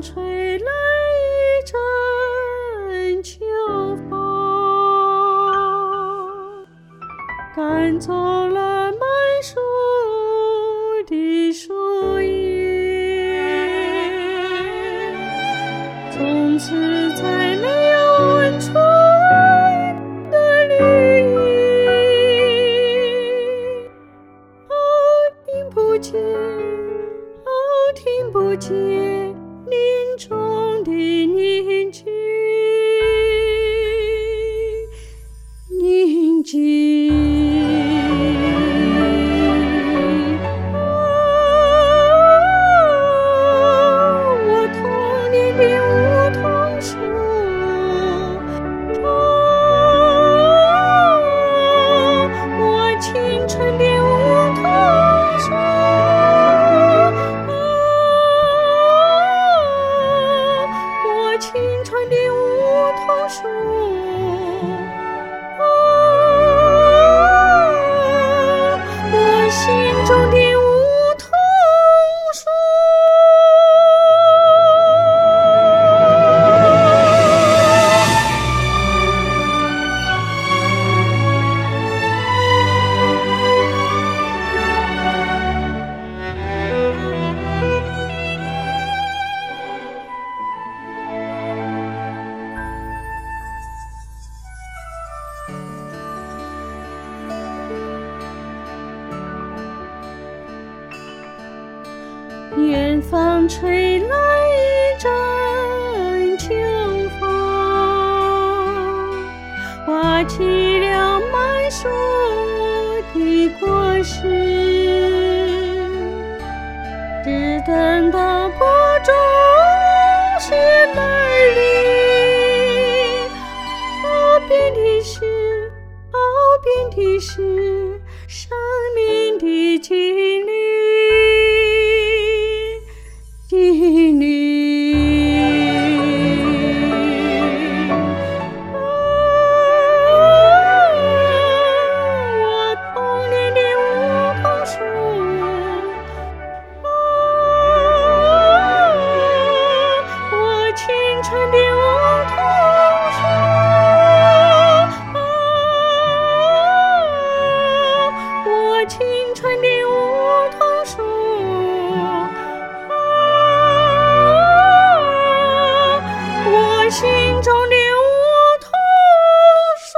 吹来一阵秋风，赶走了满树的树叶，从此再没有温存的绿意。听不见，听不见林中的宁静，宁静。我童年的梧桐树，我青春的梧桐树，我青春的梧桐树，我心中的梧桐树。远方吹来一阵秋风，刮起了满树的果实，只等到播种时来临。后边的是，后边的是生命的经历。经历，我童年的梧桐树，我青春的梧桐树，我青春的梧桐树。我心中的梧桐树。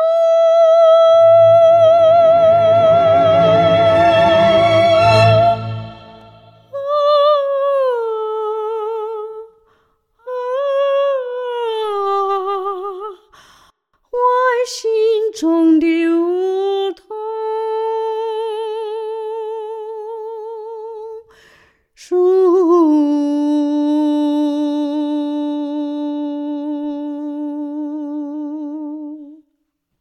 我心中的梧桐树。